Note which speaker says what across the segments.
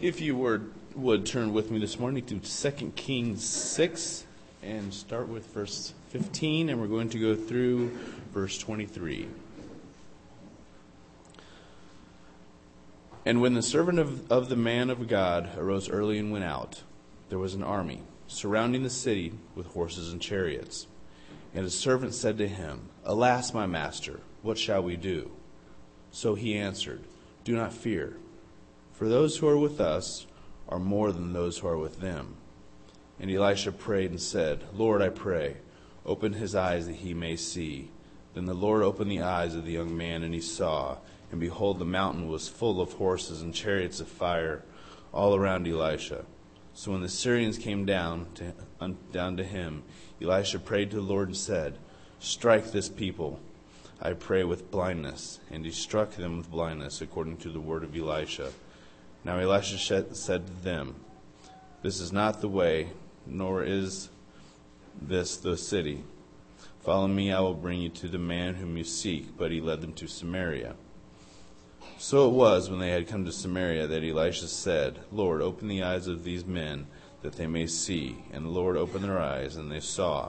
Speaker 1: If you would turn with me this morning to 2 Kings 6 and start with verse 15, and we're going to go through verse 23. And when the servant of the man of God arose early and went out, there was an army surrounding the city with horses and chariots. And his servant said to him, "Alas, my master, what shall we do?" So he answered, "Do not fear, for those who are with us are more than those who are with them." And Elisha prayed and said, "Lord, I pray, open his eyes that he may see." Then the Lord opened the eyes of the young man, and he saw, and behold, the mountain was full of horses and chariots of fire all around Elisha. So when the Syrians came down to him, Elisha prayed to the Lord and said, "Strike this people, I pray, with blindness." And he struck them with blindness, according to the word of Elisha. Now Elisha said to them, "This is not the way, nor is this the city. Follow me, I will bring you to the man whom you seek." But he led them to Samaria. So it was, when they had come to Samaria, that Elisha said, "Lord, open the eyes of these men, that they may see." And the Lord opened their eyes, and they saw.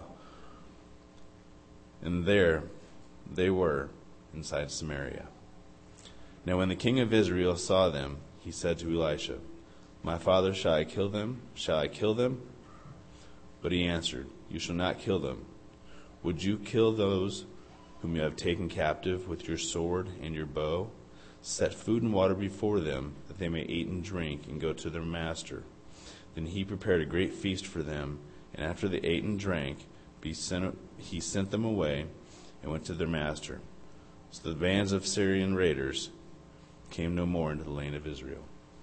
Speaker 1: And there they were inside Samaria. Now when the king of Israel saw them, he said to Elisha, "My father, shall I kill them? Shall I kill them?" But he answered, "You shall not kill them. Would you kill those whom you have taken captive with your sword and your bow? Set food and water before them, that they may eat and drink and go to their master." Then he prepared a great feast for them, and after they ate and drank, he sent them away and went to their master. So the bands of Syrian raiders came no more into the land of Israel.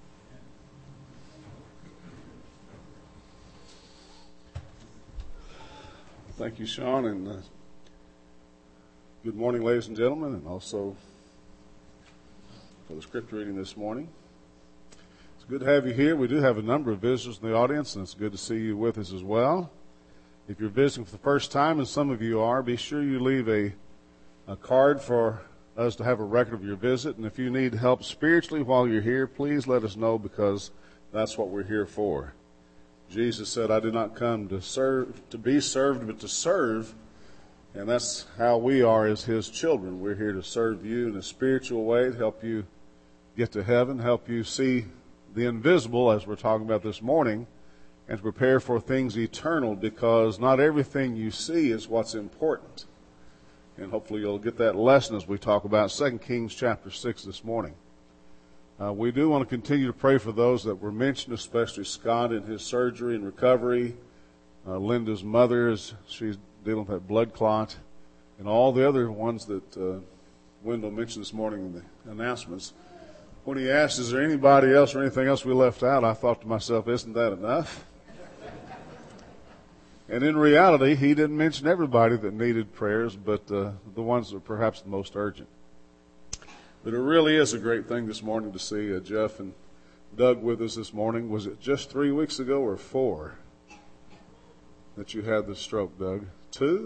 Speaker 2: Thank you, Sean, and good morning, ladies and gentlemen, and also for the scripture reading this morning. It's good to have you here. We do have a number of visitors in the audience, and it's good to see you with us as well. If you're visiting for the first time, and some of you are, be sure you leave a card for us to have a record of your visit. And if you need help spiritually while you're here, please let us know, because that's what we're here for. Jesus said, "I did not come to be served, but to serve." And that's how we are as his children. We're here to serve you in a spiritual way, to help you get to heaven, help you see the invisible, as we're talking about this morning, and to prepare for things eternal, because not everything you see is what's important. And hopefully you'll get that lesson as we talk about 2 Kings chapter 6 this morning. We do want to continue to pray for those that were mentioned, especially Scott in his surgery and recovery, Linda's mother, she's dealing with that blood clot, and all the other ones that Wendell mentioned this morning in the announcements. When he asked, "Is there anybody else or anything else we left out?" I thought to myself, isn't that enough? And in reality, he didn't mention everybody that needed prayers, but the ones that were perhaps the most urgent. But it really is a great thing this morning to see Jeff and Doug with us this morning. Was it just 3 weeks ago or 4 that you had the stroke, Doug? 2?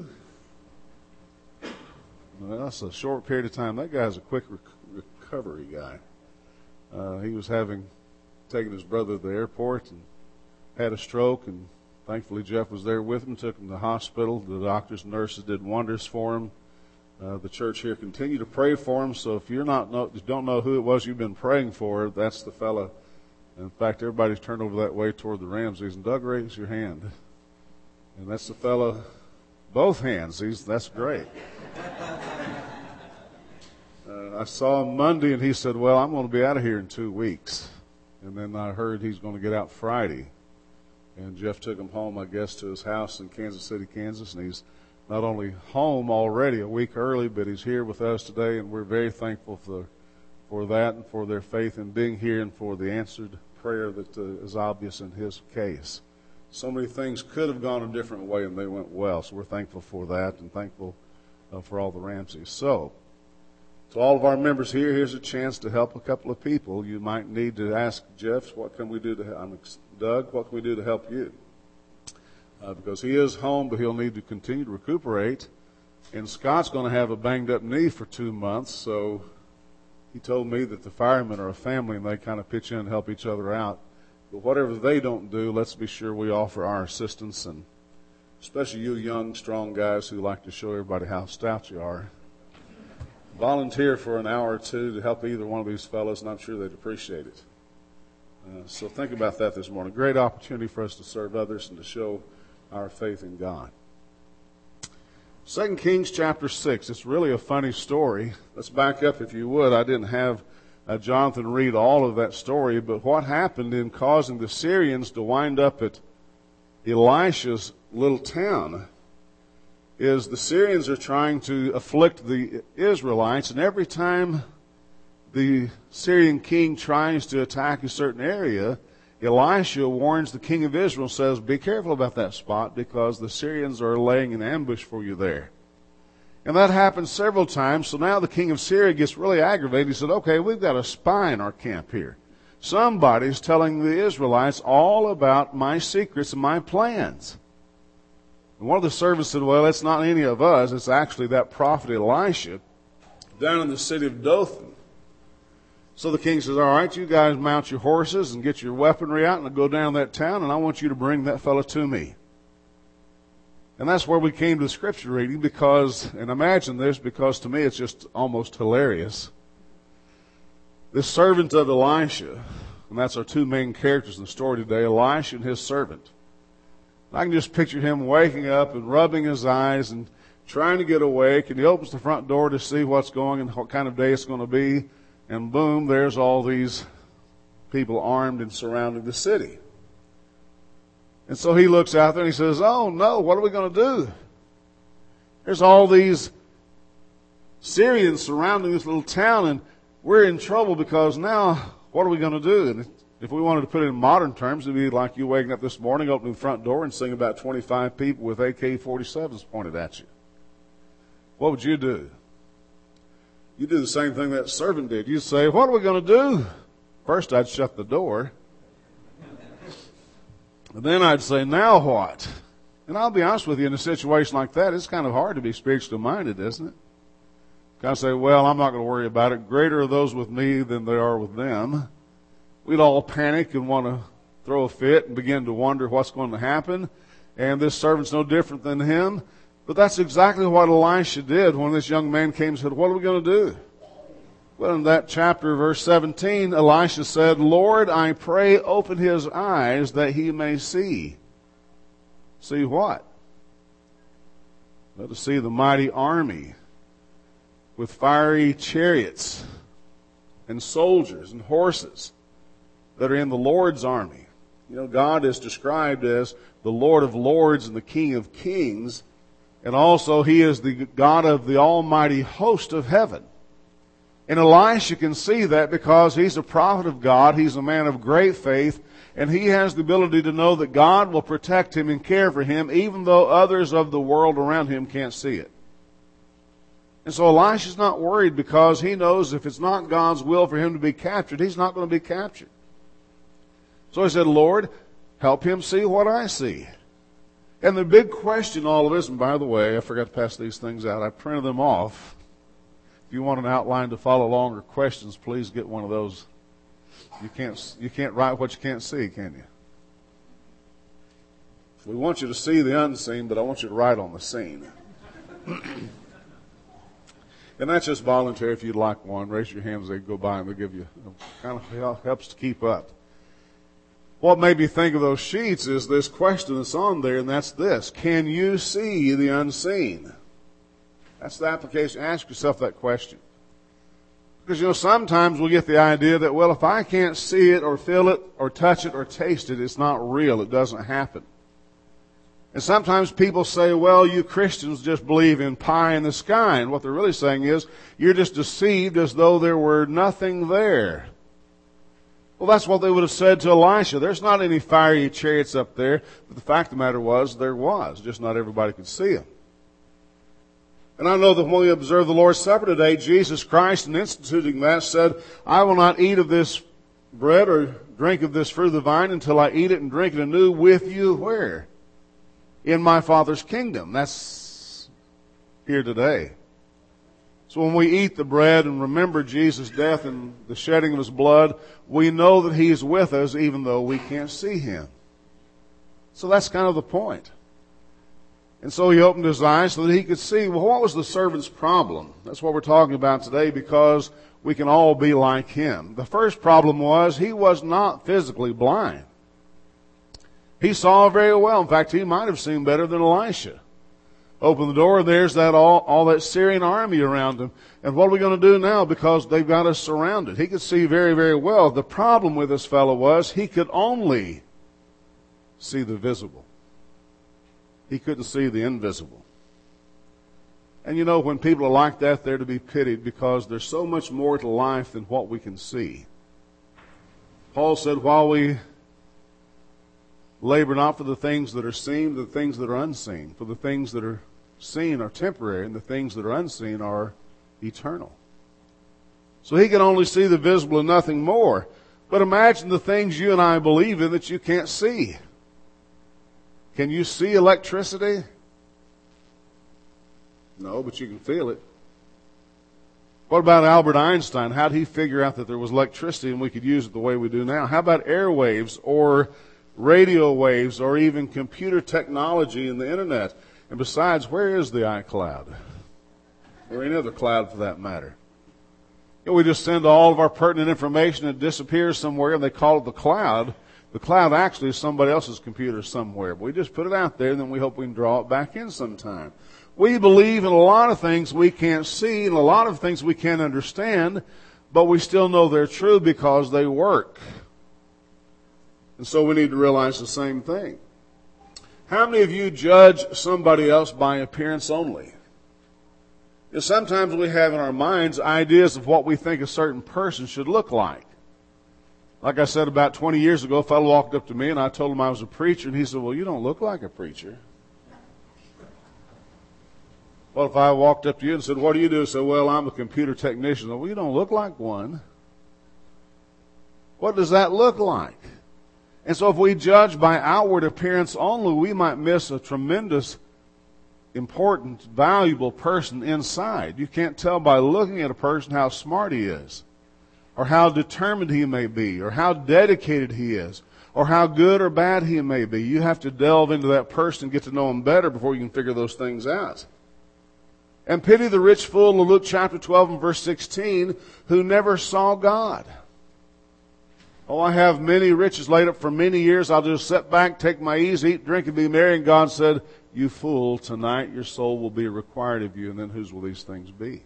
Speaker 2: Well, that's a short period of time. That guy's a quick recovery guy. He was taking his brother to the airport and had a stroke, and thankfully Jeff was there with him, took him to the hospital. The doctors and nurses did wonders for him. The church here continued to pray for him, so if you don't know who it was you've been praying for, that's the fella. In fact, everybody's turned over that way toward the Ramseys, and Doug, raise your hand. And that's the fella, both hands. That's great. I saw him Monday, and he said, "Well, I'm going to be out of here in 2 weeks." And then I heard he's going to get out Friday. And Jeff took him home, I guess, to his house in Kansas City, Kansas. And he's not only home already a week early, but he's here with us today. And we're very thankful for that and for their faith in being here and for the answered prayer that is obvious in his case. So many things could have gone a different way, and they went well. So we're thankful for that and thankful for all the Ramseys. So, to all of our members here, here's a chance to help a couple of people. You might need to ask Jeff, Doug, what can we do to help you? Because he is home, but he'll need to continue to recuperate. And Scott's going to have a banged up knee for 2 months, so he told me that the firemen are a family and they kind of pitch in and help each other out. But whatever they don't do, let's be sure we offer our assistance, and especially you young, strong guys who like to show everybody how stout you are. Volunteer for an hour or two to help either one of these fellows, and I'm sure they'd appreciate it. So think about that this morning. Great opportunity for us to serve others and to show our faith in God. 2 Kings chapter 6. It's really a funny story. Let's back up if you would. I didn't have Jonathan read all of that story, but what happened in causing the Syrians to wind up at Elisha's little town is the Syrians are trying to afflict the Israelites, and every time the Syrian king tries to attack a certain area, Elisha warns the king of Israel, says, be careful about that spot because the Syrians are laying an ambush for you there. And that happened several times, so now the king of Syria gets really aggravated. He said, okay, we've got a spy in our camp here. Somebody's telling the Israelites all about my secrets and my plans. And one of the servants said, well, it's not any of us. It's actually that prophet Elisha down in the city of Dothan. So the king says, all right, you guys mount your horses and get your weaponry out and go down that town, and I want you to bring that fellow to me. And that's where we came to the scripture reading because, and imagine this, because to me it's just almost hilarious. This servant of Elisha, and that's our two main characters in the story today, Elisha and his servant. I can just picture him waking up and rubbing his eyes and trying to get awake, and he opens the front door to see what's going and what kind of day it's going to be, and boom, there's all these people armed and surrounding the city. And so he looks out there and he says, oh no, what are we going to do? There's all these Syrians surrounding this little town, and we're in trouble because now what are we going to do? And if we wanted to put it in modern terms, it'd be like you waking up this morning, opening the front door, and seeing about 25 people with AK-47s pointed at you. What would you do? You do the same thing that servant did. You'd say, what are we going to do? First, I'd shut the door. And then I'd say, now what? And I'll be honest with you, in a situation like that, it's kind of hard to be spiritually minded, isn't it? Kind of say, well, I'm not going to worry about it. Greater are those with me than they are with them. We'd all panic and want to throw a fit and begin to wonder what's going to happen. And this servant's no different than him. But that's exactly what Elisha did when this young man came and said, what are we going to do? Well, in that chapter, verse 17, Elisha said, Lord, I pray, open his eyes that he may see. See what? Let us see the mighty army with fiery chariots and soldiers and horses that are in the Lord's army. You know, God is described as the Lord of lords and the King of kings. And also, he is the God of the almighty host of heaven. And Elisha can see that because he's a prophet of God. He's a man of great faith. And he has the ability to know that God will protect him and care for him, even though others of the world around him can't see it. And so Elisha's not worried because he knows if it's not God's will for him to be captured, he's not going to be captured. So he said, Lord, help him see what I see. And the big question, all of this, and by the way, I forgot to pass these things out. I printed them off. If you want an outline to follow along or questions, please get one of those. You can't write what you can't see, can you? We want you to see the unseen, but I want you to write on the scene. And that's just voluntary. If you'd like one, raise your hands. They go by and they'll give you. Kind of helps to keep up. What made me think of those sheets is this question that's on there, and that's this: can you see the unseen? That's the application. Ask yourself that question. Because, you know, sometimes we'll get the idea that, well, if I can't see it or feel it or touch it or taste it, it's not real. It doesn't happen. And sometimes people say, well, you Christians just believe in pie in the sky. And what they're really saying is, you're just deceived as though there were nothing there. Well, that's what they would have said to Elisha. There's not any fiery chariots up there. But the fact of the matter was, there was. Just not everybody could see them. And I know that when we observe the Lord's Supper today, Jesus Christ, in instituting that, said, I will not eat of this bread or drink of this fruit of the vine until I eat it and drink it anew with you where? In my Father's kingdom. That's here today. That's So when we eat the bread and remember Jesus' death and the shedding of His blood, we know that He is with us even though we can't see Him. So that's kind of the point. And so He opened His eyes so that He could see, well, what was the servant's problem? That's what we're talking about today, because we can all be like him. The first problem was he was not physically blind. He saw very well. In fact, he might have seen better than Elisha. Open the door, there's that all that Syrian army around him. And what are we going to do now? Because they've got us surrounded. He could see very, very well. The problem with this fellow was he could only see the visible. He couldn't see the invisible. And you know, when people are like that, they're to be pitied, because there's so much more to life than what we can see. Paul said, while we labor not for the things that are seen, but the things that are unseen. For the things that are seen are temporary, and the things that are unseen are eternal. So he can only see the visible and nothing more. But imagine the things you and I believe in that you can't see. Can you see electricity? No, but you can feel it. What about Albert Einstein? How did he figure out that there was electricity and we could use it the way we do now? How about airwaves or radio waves or even computer technology and the internet? And besides, where is the iCloud? Or any other cloud for that matter? You know, we just send all of our pertinent information and it disappears somewhere, and they call it the cloud. The cloud actually is somebody else's computer somewhere. But we just put it out there, and then we hope we can draw it back in sometime. We believe in a lot of things we can't see and a lot of things we can't understand, but we still know they're true because they work. And so we need to realize the same thing. How many of you judge somebody else by appearance only? You know, sometimes we have in our minds ideas of what we think a certain person should look like. Like I said, about 20 years ago, a fellow walked up to me and I told him I was a preacher, and he said, well, you don't look like a preacher. Well, if I walked up to you and said, what do you do? I said, well, I'm a computer technician. Well, you don't look like one. What does that look like? And so if we judge by outward appearance only, we might miss a tremendous, important, valuable person inside. You can't tell by looking at a person how smart he is, or how determined he may be, or how dedicated he is, or how good or bad he may be. You have to delve into that person and get to know him better before you can figure those things out. And pity the rich fool in Luke chapter 12 and verse 16 who never saw God. Oh, I have many riches laid up for many years. I'll just sit back, take my ease, eat, drink, and be merry. And God said, you fool, tonight your soul will be required of you. And then whose will these things be?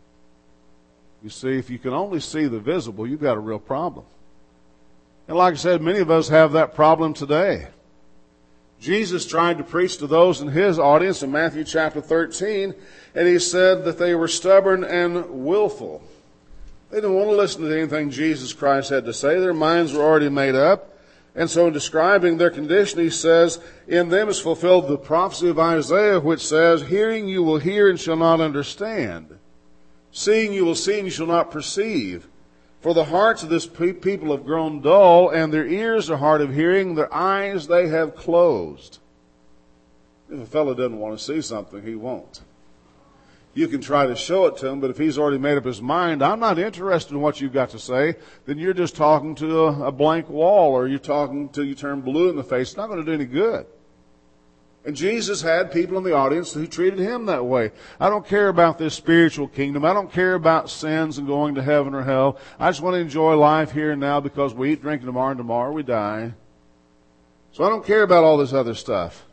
Speaker 2: You see, if you can only see the visible, you've got a real problem. And like I said, many of us have that problem today. Jesus tried to preach to those in his audience in Matthew chapter 13, and he said that they were stubborn and willful. They didn't want to listen to anything Jesus Christ had to say. Their minds were already made up. And so in describing their condition, he says, in them is fulfilled the prophecy of Isaiah, which says, hearing you will hear and shall not understand. Seeing you will see and you shall not perceive. For the hearts of this people have grown dull, and their ears are hard of hearing, their eyes they have closed. If a fellow doesn't want to see something, he won't. You can try to show it to him, but if he's already made up his mind, I'm not interested in what you've got to say, then you're just talking to a blank wall, or you're talking till you turn blue in the face. It's not going to do any good. And Jesus had people in the audience who treated him that way. I don't care about this spiritual kingdom. I don't care about sins and going to heaven or hell. I just want to enjoy life here and now because we eat, drink, tomorrow, and tomorrow we die. So I don't care about all this other stuff.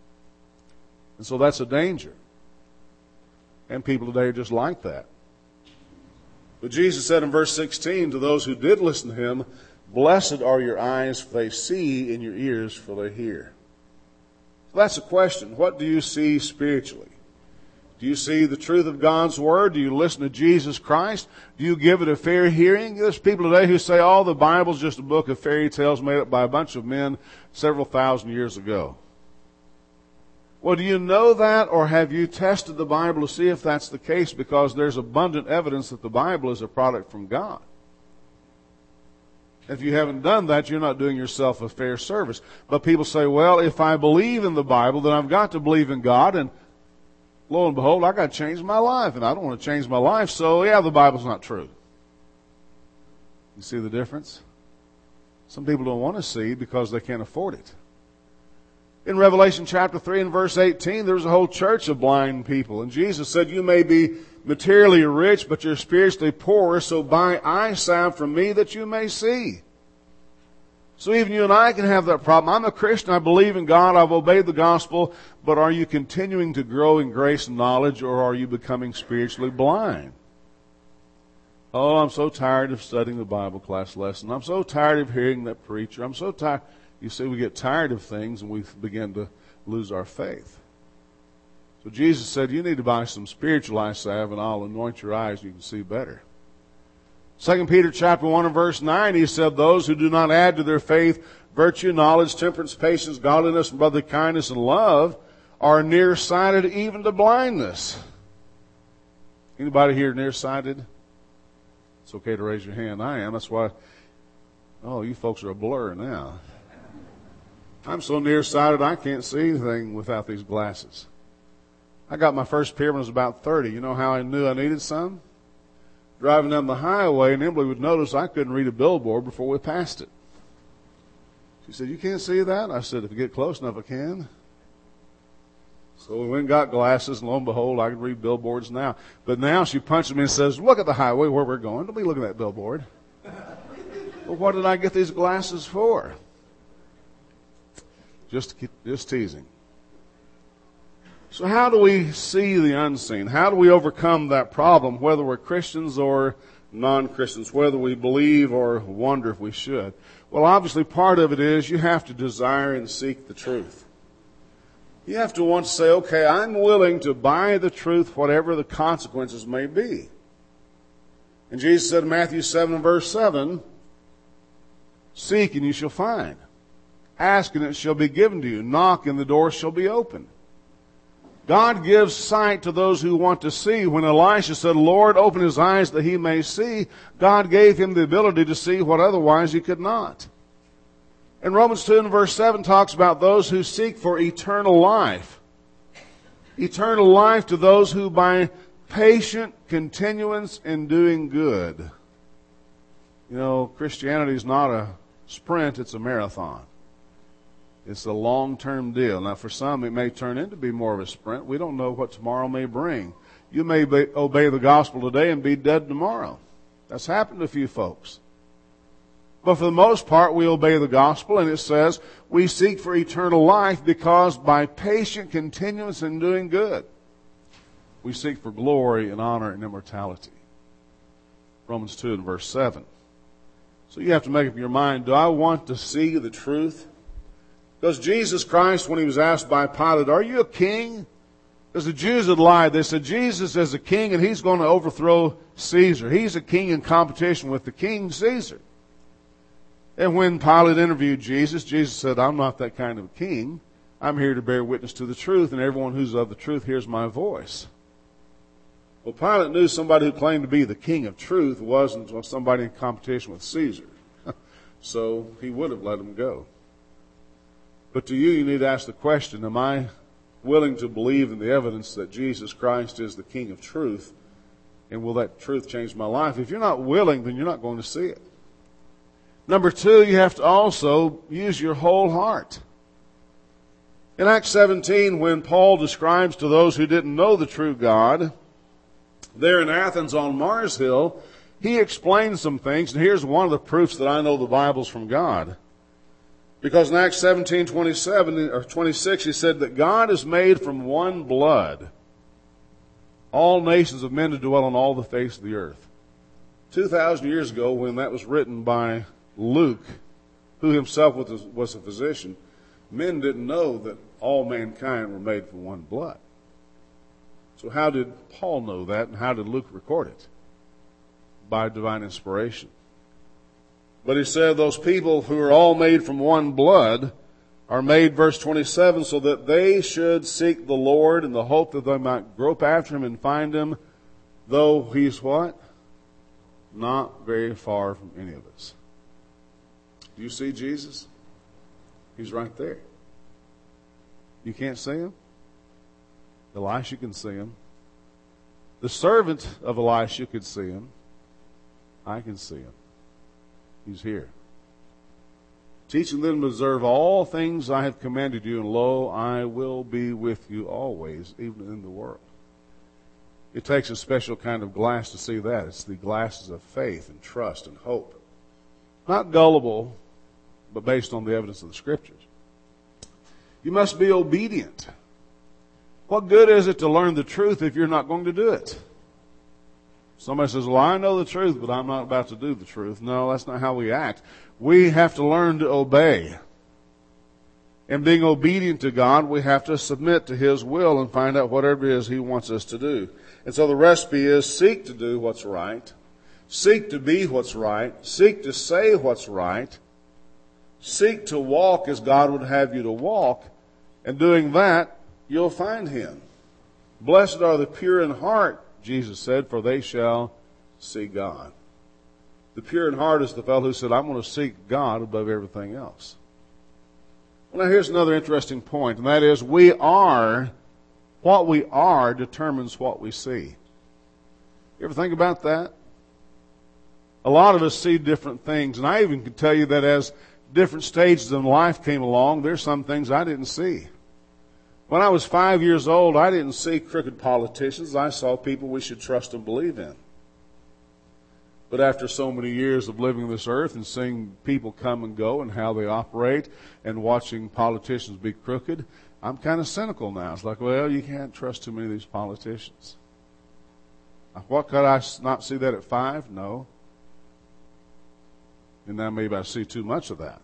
Speaker 2: And so that's a danger. And people today are just like that. But Jesus said in verse 16 to those who did listen to him, blessed are your eyes, for they see, and your ears, for they hear. So that's the question. What do you see spiritually? Do you see the truth of God's Word? Do you listen to Jesus Christ? Do you give it a fair hearing? There's people today who say, oh, the Bible's just a book of fairy tales made up by a bunch of men several thousand years ago. Well, do you know that, or have you tested the Bible to see if that's the case? Because there's abundant evidence that the Bible is a product from God. If you haven't done that, you're not doing yourself a fair service. But people say, well, if I believe in the Bible, then I've got to believe in God. And lo and behold, I got to change my life, and I don't want to change my life, so yeah, the Bible's not true. You see the difference? Some people don't want to see because they can't afford it. In Revelation chapter 3 and verse 18, there's a whole church of blind people. And Jesus said, you may be materially rich, but you're spiritually poor, so buy eye salve from me that you may see. So even you and I can have that problem. I'm a Christian. I believe in God. I've obeyed the gospel. But are you continuing to grow in grace and knowledge, or are you becoming spiritually blind? Oh, I'm so tired of studying the Bible class lesson. I'm so tired of hearing that preacher. I'm so tired. You see, we get tired of things and we begin to lose our faith. So Jesus said, you need to buy some spiritual eye salve and I'll anoint your eyes and you can see better. 2 Peter chapter 1 and verse 9, he said, those who do not add to their faith virtue, knowledge, temperance, patience, godliness, and brotherly kindness, and love are nearsighted even to blindness. Anybody here nearsighted? It's okay to raise your hand. I am. That's why, oh, you folks are a blur now. I'm so nearsighted I can't see anything without these glasses. I got my first pair when I was about 30. You know how I knew I needed some? Driving down the highway, and Emily would notice I couldn't read a billboard before we passed it. She said, you can't see that? I said, if you get close enough, I can. So we went and got glasses, and lo and behold, I can read billboards now. But now she punches me and says, look at the highway where we're going. Don't be looking at that billboard. Well, what did I get these glasses for? Just teasing. So how do we see the unseen? How do we overcome that problem, whether we're Christians or non-Christians, whether we believe or wonder if we should? Well, obviously part of it is you have to desire and seek the truth. You have to want to say, okay, I'm willing to buy the truth, whatever the consequences may be. And Jesus said in Matthew 7 and verse 7, seek and you shall find. Ask and it shall be given to you. Knock and the door shall be opened. God gives sight to those who want to see. When Elisha said, Lord, open his eyes that he may see, God gave him the ability to see what otherwise he could not. And Romans 2 and verse 7 talks about those who seek for eternal life. Eternal life to those who by patient continuance in doing good. You know, Christianity is not a sprint, it's a marathon. It's a long-term deal. Now, for some, it may turn into be more of a sprint. We don't know what tomorrow may bring. You may obey the gospel today and be dead tomorrow. That's happened to a few folks. But for the most part, we obey the gospel, and it says we seek for eternal life because by patient continuance in doing good, we seek for glory and honor and immortality. Romans 2 and verse 7. So you have to make up your mind, do I want to see the truth? Because Jesus Christ, when he was asked by Pilate, are you a king? Because the Jews had lied. They said Jesus is a king and he's going to overthrow Caesar. He's a king in competition with the king Caesar. And when Pilate interviewed Jesus, Jesus said, I'm not that kind of a king. I'm here to bear witness to the truth, and everyone who's of the truth hears my voice. Well, Pilate knew somebody who claimed to be the king of truth wasn't somebody in competition with Caesar. So he would have let him go. But to you need to ask the question, am I willing to believe in the evidence that Jesus Christ is the King of truth? And will that truth change my life? If you're not willing, then you're not going to see it. Number two, you have to also use your whole heart. In Acts 17, when Paul describes to those who didn't know the true God, there in Athens on Mars Hill, he explains some things. And here's one of the proofs that I know the Bible's from God. Because in Acts 17:27 or 26, he said that God is made from one blood all nations of men to dwell on all the face of the earth. 2,000 years ago, when that was written by Luke, who himself was a physician, men didn't know that all mankind were made from one blood. So how did Paul know that, and how did Luke record it? By divine inspiration. But he said those people who are all made from one blood are made, verse 27, so that they should seek the Lord in the hope that they might grope after him and find him, though he's what? Not very far from any of us. Do you see Jesus? He's right there. You can't see him? Elisha can see him. The servant of Elisha could see him. I can see him. He's here. Teaching them to observe all things I have commanded you, and lo, I will be with you always, even in the world. It takes a special kind of glass to see that. It's the glasses of faith and trust and hope. Not gullible, but based on the evidence of the Scriptures. You must be obedient. What good is it to learn the truth if you're not going to do it? Somebody says, well, I know the truth, but I'm not about to do the truth. No, that's not how we act. We have to learn to obey. And being obedient to God, we have to submit to His will and find out whatever it is He wants us to do. And so the recipe is seek to do what's right, seek to be what's right, seek to say what's right, seek to walk as God would have you to walk, and doing that, you'll find Him. Blessed are the pure in heart, Jesus said, for they shall see God. The pure in heart is the fellow who said, I'm going to seek God above everything else. Well, now here's another interesting point, and that is what we are determines what we see. You ever think about that? A lot of us see different things, and I even can tell you that as different stages in life came along, there's some things I didn't see. When I was 5 years old, I didn't see crooked politicians. I saw people we should trust and believe in. But after so many years of living this earth and seeing people come and go and how they operate and watching politicians be crooked, I'm kind of cynical now. It's like, well, you can't trust too many of these politicians. What, could I not see that at 5? No. And now maybe I see too much of that.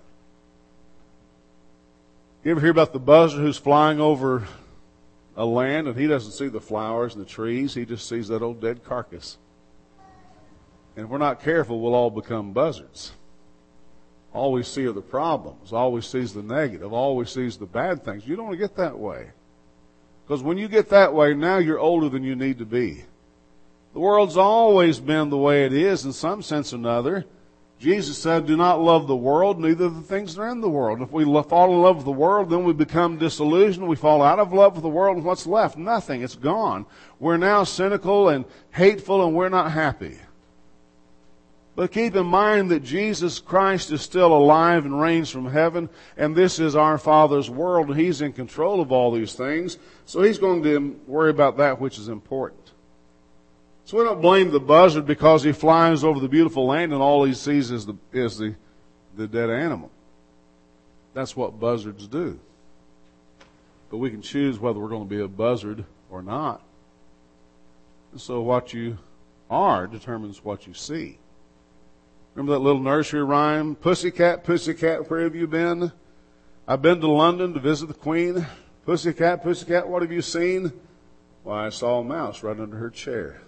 Speaker 2: You ever hear about the buzzard who's flying over a land and he doesn't see the flowers and the trees, he just sees that old dead carcass? And if we're not careful, we'll all become buzzards. All we see are the problems. All we see is the negative. All we see is the bad things. You don't want to get that way. Because when you get that way, now you're older than you need to be. The world's always been the way it is in some sense or another. Jesus said, do not love the world, neither the things that are in the world. If we fall in love with the world, then we become disillusioned. We fall out of love with the world, and what's left? Nothing. It's gone. We're now cynical and hateful, and we're not happy. But keep in mind that Jesus Christ is still alive and reigns from heaven, and this is our Father's world, and He's in control of all these things. So He's going to worry about that which is important. So we don't blame the buzzard because he flies over the beautiful land and all he sees is the dead animal. That's what buzzards do. But we can choose whether we're going to be a buzzard or not. And so what you are determines what you see. Remember that little nursery rhyme? Pussycat, pussycat, where have you been? I've been to London to visit the Queen. Pussycat, pussycat, what have you seen? Why, I saw a mouse right under her chair.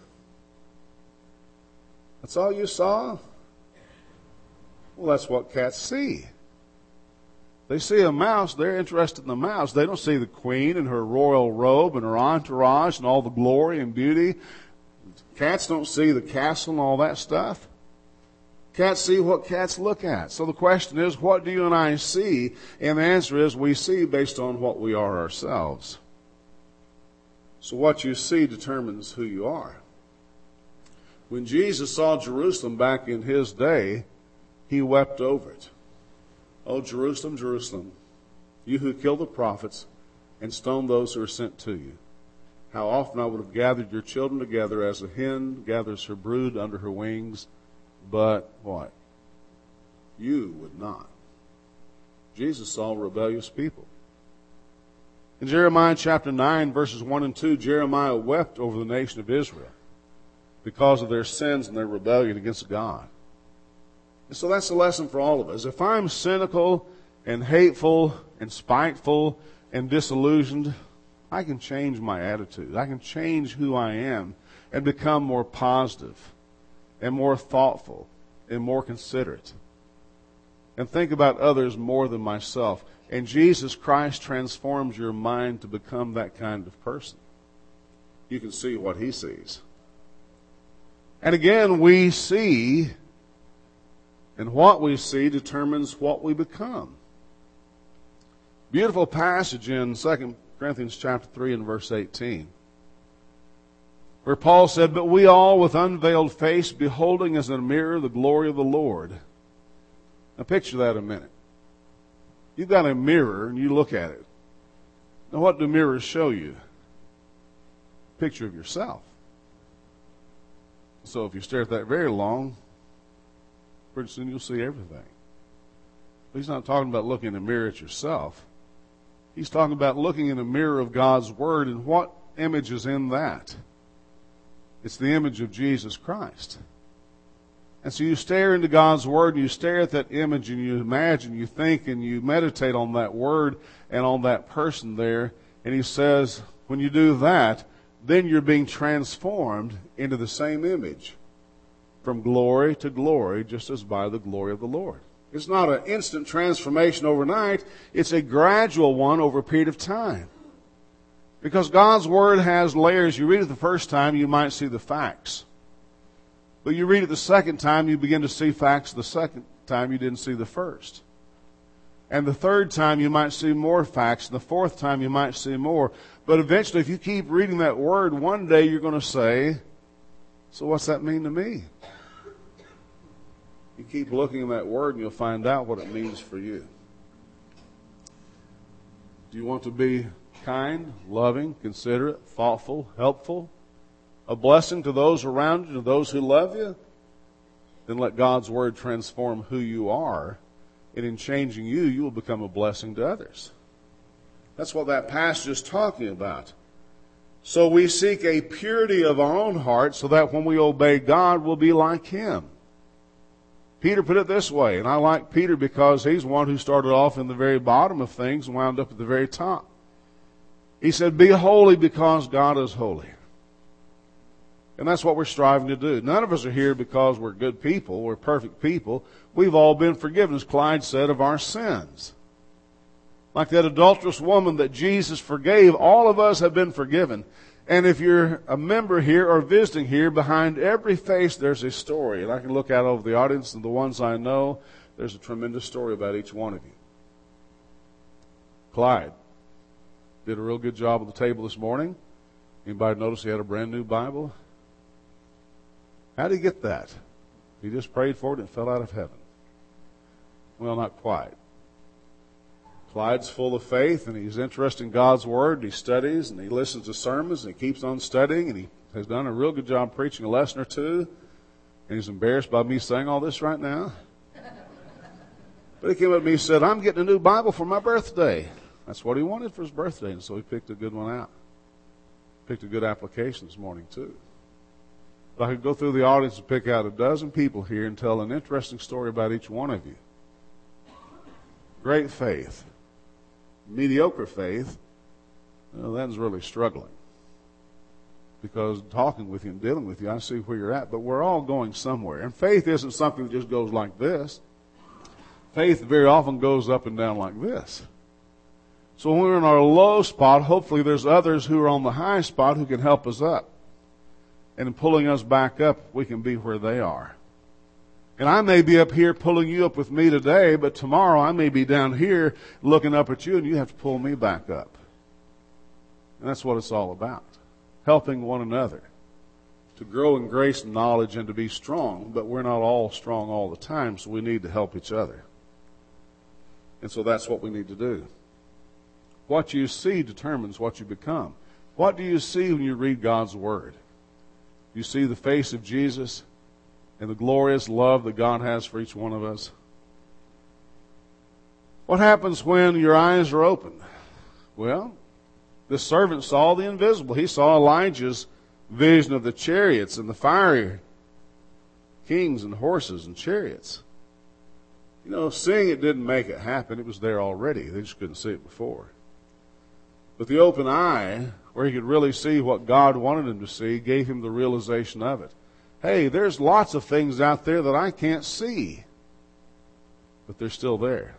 Speaker 2: That's all you saw? Well, that's what cats see. They see a mouse, they're interested in the mouse. They don't see the Queen in her royal robe and her entourage and all the glory and beauty. Cats don't see the castle and all that stuff. Cats see what cats look at. So the question is, what do you and I see? And the answer is, we see based on what we are ourselves. So what you see determines who you are. When Jesus saw Jerusalem back in His day, He wept over it. Oh, Jerusalem, Jerusalem, you who kill the prophets and stone those who are sent to you. How often I would have gathered your children together as a hen gathers her brood under her wings, but what? You would not. Jesus saw rebellious people. In Jeremiah chapter 9, verses 1 and 2, Jeremiah wept over the nation of Israel because of their sins and their rebellion against God. And so that's a lesson for all of us. If I'm cynical and hateful and spiteful and disillusioned, I can change my attitude. I can change who I am and become more positive and more thoughtful and more considerate and think about others more than myself. And Jesus Christ transforms your mind to become that kind of person. You can see what He sees. And again, we see, and what we see determines what we become. Beautiful passage in 2 Corinthians chapter 3 and verse 18, where Paul said, "But we all with unveiled face, beholding as in a mirror the glory of the Lord." Now picture that a minute. You've got a mirror and you look at it. Now what do mirrors show you? A picture of yourself. So if you stare at that very long, pretty soon you'll see everything. But he's not talking about looking in a mirror at yourself. He's talking about looking in a mirror of God's Word, and what image is in that? It's the image of Jesus Christ. And so you stare into God's Word, and you stare at that image, and you imagine, you think, and you meditate on that Word and on that person there. And he says, when you do that, then you're being transformed into the same image, from glory to glory, just as by the glory of the Lord. It's not an instant transformation overnight. It's a gradual one over a period of time. Because God's Word has layers. You read it the first time, you might see the facts. But you read it the second time, you begin to see facts the second time you didn't see the first. And the third time, you might see more facts. And the fourth time, you might see more. But eventually, if you keep reading that Word, one day you're going to say, so what's that mean to me? You keep looking at that Word and you'll find out what it means for you. Do you want to be kind, loving, considerate, thoughtful, helpful, a blessing to those around you, to those who love you? Then let God's Word transform who you are, and in changing you, you will become a blessing to others. That's what that passage is talking about. So we seek a purity of our own heart so that when we obey God, we'll be like Him. Peter put it this way, and I like Peter because he's one who started off in the very bottom of things and wound up at the very top. He said, "Be holy because God is holy." And that's what we're striving to do. None of us are here because we're good people, we're perfect people. We've all been forgiven, as Clyde said, of our sins. Like that adulterous woman that Jesus forgave, all of us have been forgiven. And if you're a member here or visiting here, behind every face there's a story. And I can look out over the audience and the ones I know, there's a tremendous story about each one of you. Clyde did a real good job at the table this morning. Anybody notice he had a brand new Bible? How did he get that? He just prayed for it and it fell out of heaven. Well, not quite. Clyde's full of faith, and he's interested in God's Word, and he studies, and he listens to sermons, and he keeps on studying, and he has done a real good job preaching a lesson or two, and he's embarrassed by me saying all this right now. But he came up to me and said, "I'm getting a new Bible for my birthday." That's what he wanted for his birthday, and so he picked a good one out. Picked a good application this morning, too. But I could go through the audience and pick out a dozen people here and tell an interesting story about each one of you. Great faith. Mediocre faith, well, that's really struggling. Because talking with you and dealing with you, I see where you're at. But we're all going somewhere. And faith isn't something that just goes like this. Faith very often goes up and down like this. So when we're in our low spot, hopefully there's others who are on the high spot who can help us up. And in pulling us back up, we can be where they are. And I may be up here pulling you up with me today, but tomorrow I may be down here looking up at you, and you have to pull me back up. And that's what it's all about. Helping one another to grow in grace and knowledge and to be strong, but we're not all strong all the time, so we need to help each other. And so that's what we need to do. What you see determines what you become. What do you see when you read God's Word? You see the face of Jesus and the glorious love that God has for each one of us. What happens when your eyes are open? Well, the servant saw the invisible. He saw Elijah's vision of the chariots and the fiery kings and horses and chariots. You know, seeing it didn't make it happen. It was there already. They just couldn't see it before. But the open eye, where he could really see what God wanted him to see, gave him the realization of it. Hey, there's lots of things out there that I can't see, but they're still there.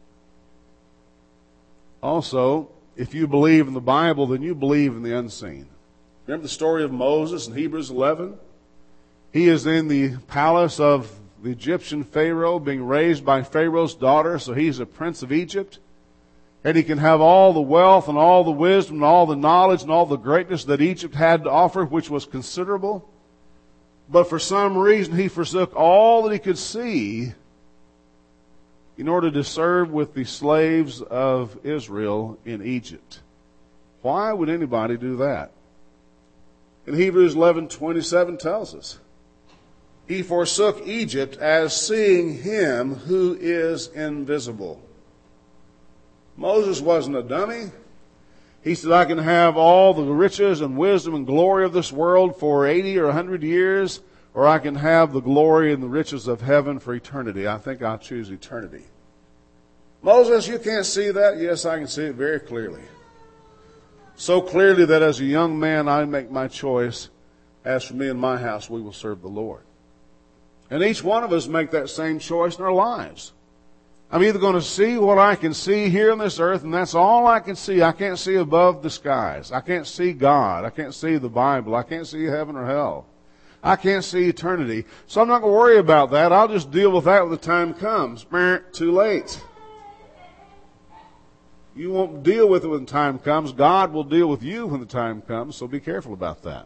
Speaker 2: Also, if you believe in the Bible, then you believe in the unseen. Remember the story of Moses in Hebrews 11? He is in the palace of the Egyptian Pharaoh, being raised by Pharaoh's daughter, so he's a prince of Egypt. And he can have all the wealth and all the wisdom and all the knowledge and all the greatness that Egypt had to offer, which was considerable. But for some reason, he forsook all that he could see in order to serve with the slaves of Israel in Egypt. Why would anybody do that? And Hebrews 11:27 tells us, he forsook Egypt as seeing him who is invisible. Moses wasn't a dummy. He said, I can have all the riches and wisdom and glory of this world for 80 or 100 years, or I can have the glory and the riches of heaven for eternity. I think I'll choose eternity. Moses, you can't see that? Yes, I can see it very clearly. So clearly that as a young man, I make my choice. As for me and my house, we will serve the Lord. And each one of us make that same choice in our lives. I'm either going to see what I can see here on this earth, and that's all I can see. I can't see above the skies. I can't see God. I can't see the Bible. I can't see heaven or hell. I can't see eternity. So I'm not going to worry about that. I'll just deal with that when the time comes. Too late. You won't deal with it when the time comes. God will deal with you when the time comes, so be careful about that.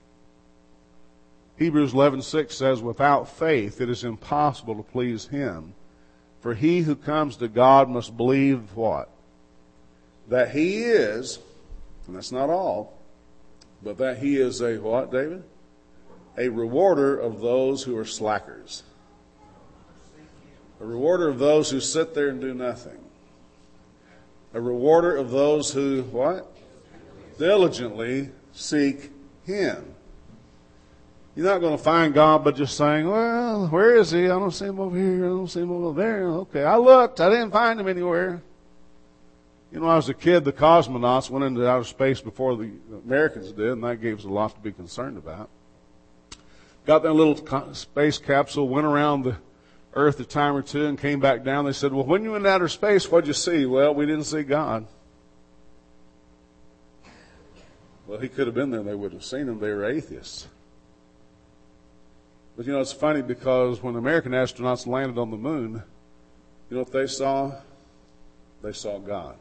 Speaker 2: Hebrews 11:6 says, without faith it is impossible to please him. For he who comes to God must believe what? That he is, and that's not all, but that he is a what, David? A rewarder of those who are slackers. A rewarder of those who sit there and do nothing. A rewarder of those who, what? Diligently seek him. You're not going to find God by just saying, well, where is he? I don't see him over here. I don't see him over there. Okay, I looked. I didn't find him anywhere. You know, when I was a kid, the cosmonauts went into outer space before the Americans did, and that gave us a lot to be concerned about. Got that little space capsule, went around the Earth a time or two, and came back down. They said, well, when you went in outer space, what'd you see? Well, we didn't see God. Well, he could have been there. They would have seen him. They were atheists. But you know, it's funny because when American astronauts landed on the moon, you know what they saw? They saw God.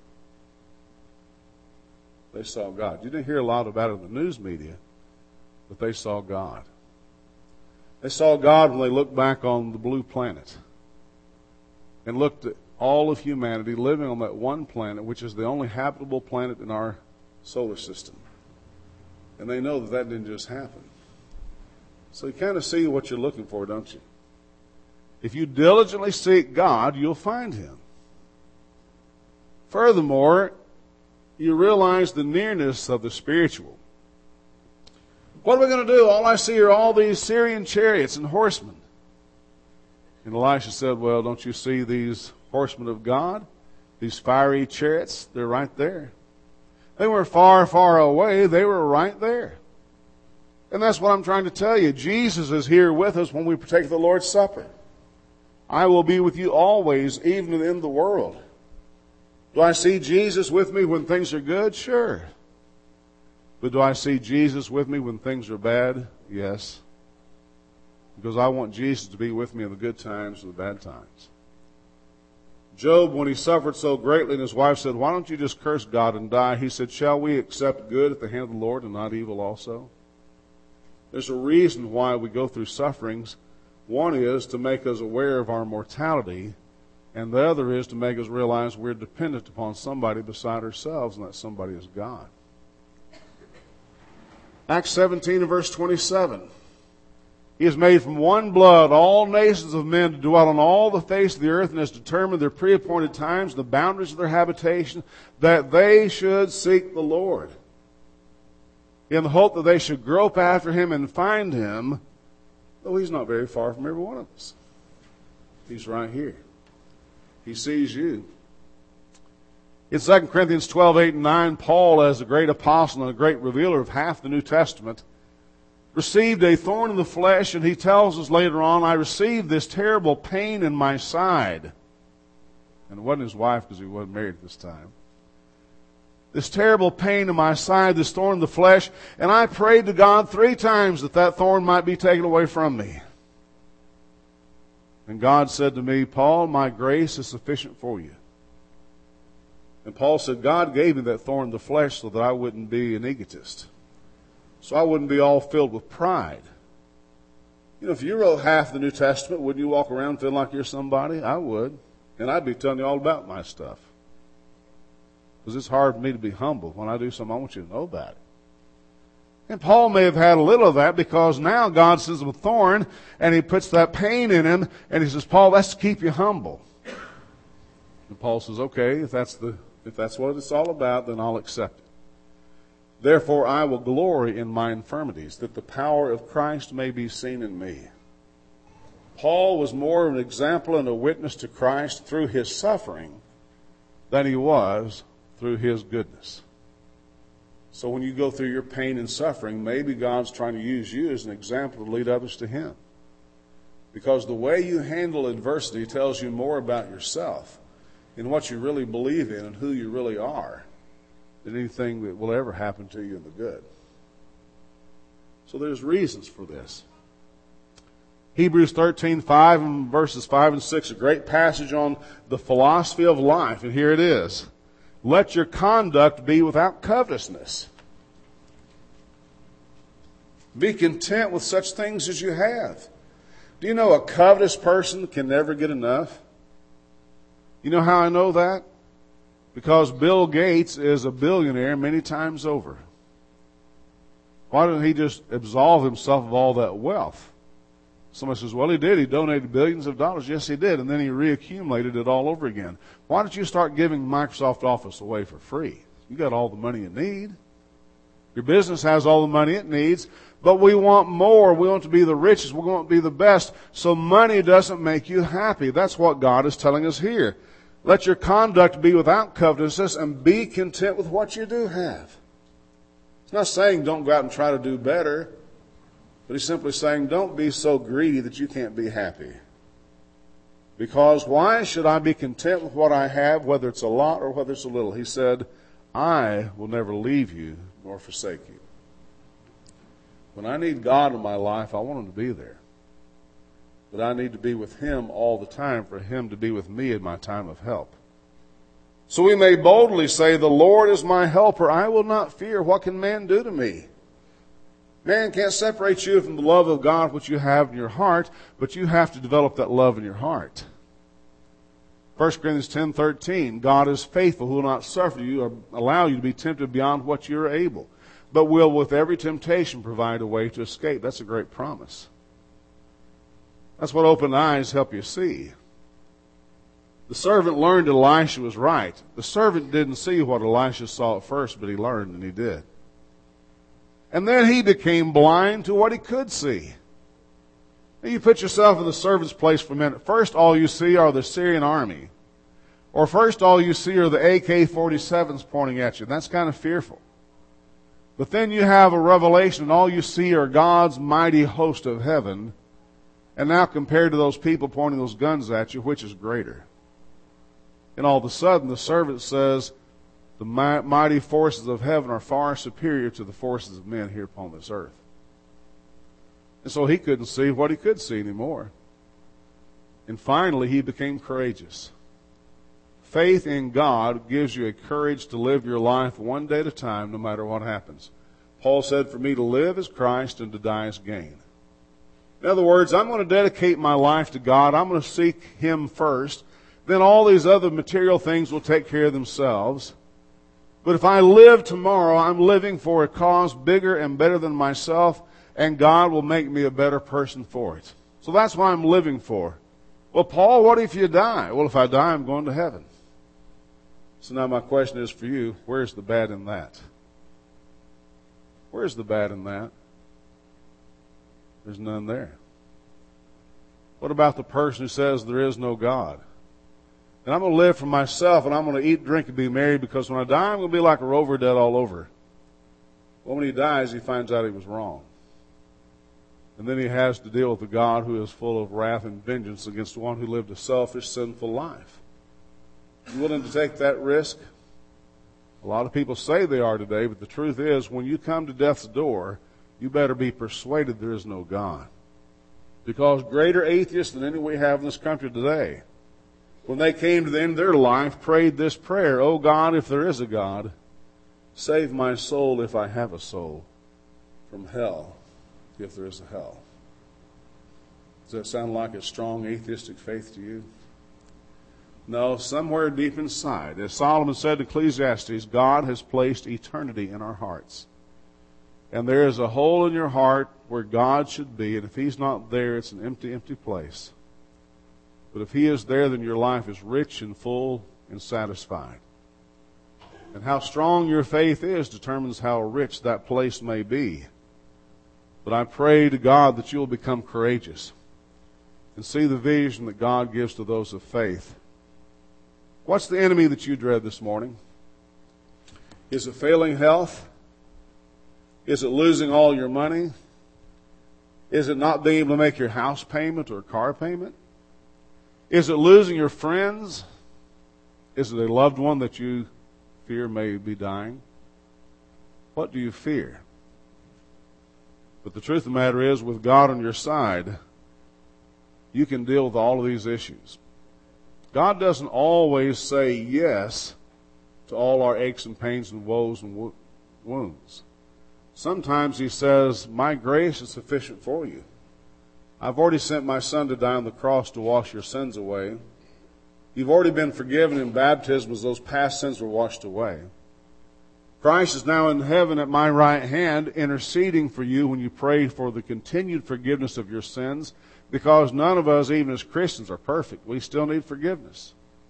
Speaker 2: They saw God. You didn't hear a lot about it in the news media, but they saw God. They saw God when they looked back on the blue planet and looked at all of humanity living on that one planet, which is the only habitable planet in our solar system. And they know that that didn't just happen. So you kind of see what you're looking for, don't you? If you diligently seek God, you'll find him. Furthermore, you realize the nearness of the spiritual. What are we going to do? All I see are all these Syrian chariots and horsemen. And Elisha said, well, don't you see these horsemen of God? These fiery chariots? They're right there. They weren't far, far away. They were right there. And that's what I'm trying to tell you. Jesus is here with us when we partake the Lord's Supper. I will be with you always, even in the end of the world. Do I see Jesus with me when things are good? Sure. But do I see Jesus with me when things are bad? Yes. Because I want Jesus to be with me in the good times and the bad times. Job, when he suffered so greatly, and his wife said, why don't you just curse God and die? He said, shall we accept good at the hand of the Lord and not evil also? There's a reason why we go through sufferings. One is to make us aware of our mortality, and the other is to make us realize we're dependent upon somebody beside ourselves, and that somebody is God. Acts 17 and verse 27. He has made from one blood all nations of men to dwell on all the face of the earth, and has determined their preappointed times, the boundaries of their habitation, that they should seek the Lord, in the hope that they should grope after him and find him, though he's not very far from every one of us. He's right here. He sees you. In 2 Corinthians 12:8 and 9, Paul, as a great apostle and a great revealer of half the New Testament, received a thorn in the flesh, and he tells us later on, I received this terrible pain in my side. And it wasn't his wife because he wasn't married at this time. This terrible pain in my side, this thorn in the flesh, and I prayed to God 3 times that that thorn might be taken away from me. And God said to me, Paul, my grace is sufficient for you. And Paul said, God gave me that thorn in the flesh so that I wouldn't be an egotist. So I wouldn't be all filled with pride. You know, if you wrote half the New Testament, wouldn't you walk around feeling like you're somebody? I would. And I'd be telling you all about my stuff. Because it's hard for me to be humble. When I do something, I want you to know about it. And Paul may have had a little of that because now God sends him a thorn and he puts that pain in him and he says, Paul, that's to keep you humble. And Paul says, okay, if that's what it's all about, then I'll accept it. Therefore I will glory in my infirmities, that the power of Christ may be seen in me. Paul was more of an example and a witness to Christ through his suffering than he was through his goodness. So when you go through your pain and suffering, maybe God's trying to use you as an example to lead others to him. Because the way you handle adversity tells you more about yourself and what you really believe in and who you really are than anything that will ever happen to you in the good. So there's reasons for this. Hebrews 13:5 and verses 5 and 6, a great passage on the philosophy of life. And here it is. Let your conduct be without covetousness. Be content with such things as you have. Do you know a covetous person can never get enough? You know how I know that? Because Bill Gates is a billionaire many times over. Why didn't he just absolve himself of all that wealth? Somebody says, well, he did. He donated billions of dollars. Yes, he did. And then he reaccumulated it all over again. Why don't you start giving Microsoft Office away for free? You got all the money you need. Your business has all the money it needs. But we want more. We want to be the richest. We want to be the best. So money doesn't make you happy. That's what God is telling us here. Let your conduct be without covetousness and be content with what you do have. It's not saying don't go out and try to do better. But he's simply saying, don't be so greedy that you can't be happy. Because why should I be content with what I have, whether it's a lot or whether it's a little? He said, I will never leave you nor forsake you. When I need God in my life, I want him to be there. But I need to be with him all the time for him to be with me in my time of help. So we may boldly say, the Lord is my helper. I will not fear. What can man do to me? Man can't separate you from the love of God which you have in your heart, but you have to develop that love in your heart. 1 Corinthians 10:13, God is faithful, who will not suffer you or allow you to be tempted beyond what you are able, but will with every temptation provide a way to escape. That's a great promise. That's what open eyes help you see. The servant learned Elisha was right. The servant didn't see what Elisha saw at first, but he learned and he did. And then he became blind to what he could see. Now you put yourself in the servant's place for a minute. First, all you see are the Syrian army. Or first, all you see are the AK-47s pointing at you. And that's kind of fearful. But then you have a revelation, and all you see are God's mighty host of heaven. And now compared to those people pointing those guns at you, which is greater? And all of a sudden, the servant says, the mighty forces of heaven are far superior to the forces of men here upon this earth. And so he couldn't see what he could see anymore. And finally, he became courageous. Faith in God gives you a courage to live your life one day at a time, no matter what happens. Paul said, for me to live is Christ and to die is gain. In other words, I'm going to dedicate my life to God. I'm going to seek him first. Then all these other material things will take care of themselves. But if I live tomorrow, I'm living for a cause bigger and better than myself, and God will make me a better person for it. So that's what I'm living for. Well, Paul, what if you die? Well, if I die, I'm going to heaven. So now my question is for you, where's the bad in that? Where's the bad in that? There's none there. What about the person who says there is no God? And I'm going to live for myself, and I'm going to eat, drink, and be merry, because when I die, I'm going to be like a rover dead all over. Well, when he dies, he finds out he was wrong. And then he has to deal with the God who is full of wrath and vengeance against the one who lived a selfish, sinful life. You willing to take that risk? A lot of people say they are today, but the truth is, when you come to death's door, you better be persuaded there is no God. Because greater atheists than any we have in this country today when they came to the end of their life, prayed this prayer, "O God, if there is a God, save my soul if I have a soul from hell, if there is a hell." Does that sound like a strong atheistic faith to you? No, somewhere deep inside, as Solomon said in Ecclesiastes, God has placed eternity in our hearts. And there is a hole in your heart where God should be, and if He's not there, it's an empty, empty place. But if He is there, then your life is rich and full and satisfied. And how strong your faith is determines how rich that place may be. But I pray to God that you will become courageous and see the vision that God gives to those of faith. What's the enemy that you dread this morning? Is it failing health? Is it losing all your money? Is it not being able to make your house payment or car payment? Is it losing your friends? Is it a loved one that you fear may be dying? What do you fear? But the truth of the matter is, with God on your side, you can deal with all of these issues. God doesn't always say yes to all our aches and pains and woes and wounds. Sometimes He says, "My grace is sufficient for you. I've already sent my Son to die on the cross to wash your sins away. You've already been forgiven in baptism as those past sins were washed away. Christ is now in heaven at my right hand interceding for you when you pray for the continued forgiveness of your sins, because none of us, even as Christians, are perfect. We still need forgiveness.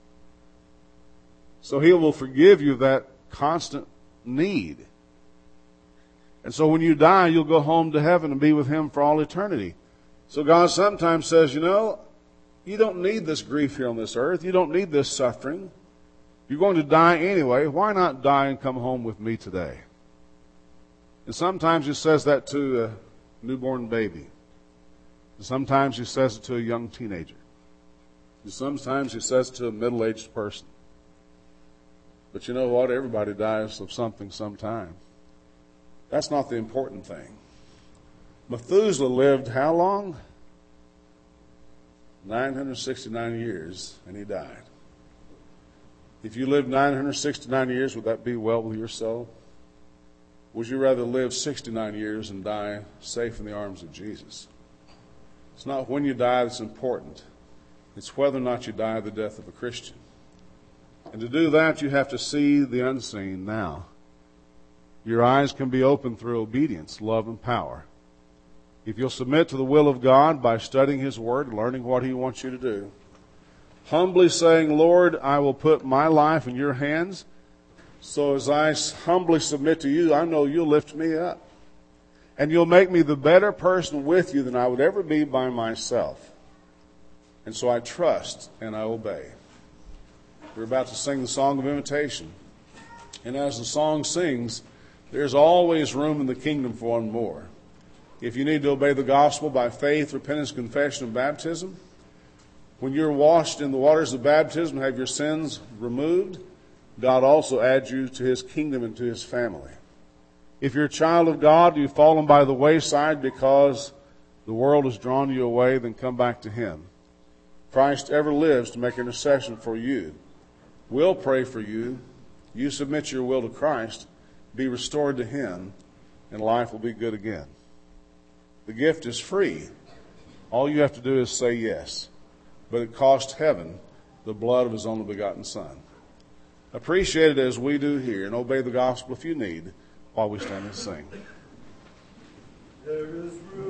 Speaker 2: So He will forgive you that constant need. And so when you die, you'll go home to heaven and be with Him for all eternity. So God sometimes says, you don't need this grief here on this earth. You don't need this suffering. You're going to die anyway. Why not die and come home with me today? And sometimes He says that to a newborn baby. And sometimes He says it to a young teenager. And sometimes He says it to a middle-aged person. But you know what? Everybody dies of something sometime. That's not the important thing. Methuselah lived how long? 969 years, and he died. If you lived 969 years, would that be well with your soul? Would you rather live 69 years and die safe in the arms of Jesus? It's not when you die that's important. It's whether or not you die the death of a Christian. And to do that, you have to see the unseen now. Your eyes can be opened through obedience, love, and power. If you'll submit to the will of God by studying His Word, learning what He wants you to do, humbly saying, "Lord, I will put my life in your hands, so as I humbly submit to you, I know you'll lift me up. And you'll make me the better person with you than I would ever be by myself. And so I trust and I obey." We're about to sing the song of invitation. And as the song sings, there's always room in the kingdom for one more. If you need to obey the gospel by faith, repentance, confession, and baptism, when you're washed in the waters of baptism and have your sins removed, God also adds you to His kingdom and to His family. If you're a child of God, you've fallen by the wayside because the world has drawn you away, then come back to Him. Christ ever lives to make intercession for you. We'll pray for you. You submit your will to Christ, be restored to Him, and life will be good again. The gift is free. All you have to do is say yes. But it cost heaven the blood of His only begotten Son. Appreciate it as we do here, and obey the gospel if you need, while we stand and sing.
Speaker 3: There is room.